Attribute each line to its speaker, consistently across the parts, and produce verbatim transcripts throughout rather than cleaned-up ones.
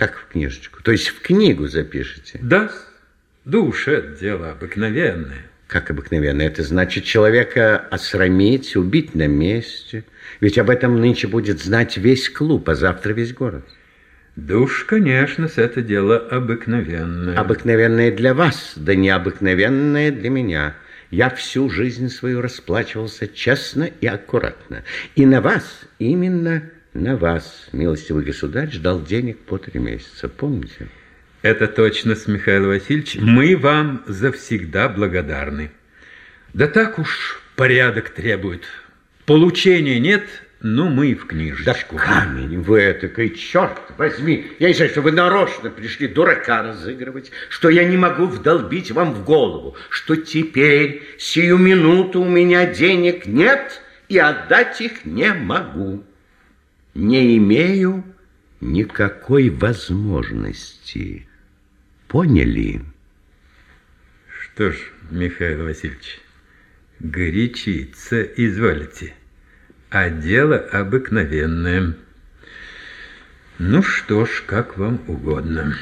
Speaker 1: Как в книжечку? То есть в книгу запишете?
Speaker 2: Да, душ – это дело обыкновенное.
Speaker 1: Как обыкновенно? Это значит человека осрамить, убить на месте. Ведь об этом нынче будет знать весь клуб, а завтра весь город.
Speaker 2: Душ, конечно, это дело обыкновенное.
Speaker 1: Обыкновенное для вас, да необыкновенное для меня. Я всю жизнь свою расплачивался честно и аккуратно. И на вас, именно на вас, милостивый государь, ждал денег по три месяца. Помните?
Speaker 2: Это точно, Михаил Васильевич. Мы вам завсегда благодарны. Да так уж порядок требует. Получения нет, но мы и в книжечку.
Speaker 1: Да камень вы этакой, черт возьми. Я не знаю, что вы нарочно пришли дурака разыгрывать, что я не могу вдолбить вам в голову, что теперь, сию минуту у меня денег нет и отдать их не могу. Не имею никакой возможности. Поняли?
Speaker 2: Что ж, Михаил Васильевич, горячиться изволите, а дело обыкновенное. Ну что ж, как вам угодно.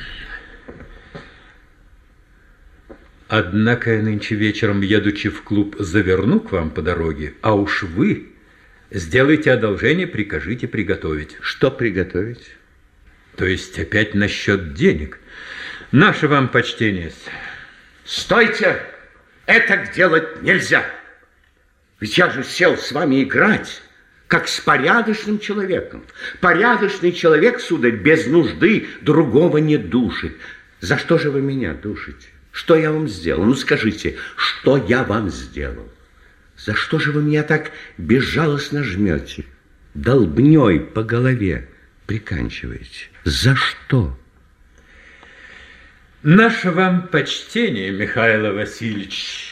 Speaker 2: Однако я нынче вечером, едучи в клуб, заверну к вам по дороге, а уж вы сделайте одолжение, прикажите приготовить.
Speaker 1: Что приготовить?
Speaker 2: То есть опять насчет денег. Наше вам почтение.
Speaker 1: Стойте! Это делать нельзя. Ведь я же сел с вами играть, как с порядочным человеком. Порядочный человек, сударь, без нужды другого не душит. За что же вы меня душите? Что я вам сделал? Ну, скажите, что я вам сделал? За что же вы меня так безжалостно жмете? Долбней по голове приканчиваете. За что?
Speaker 2: Наше вам почтение, Михаил Васильевич.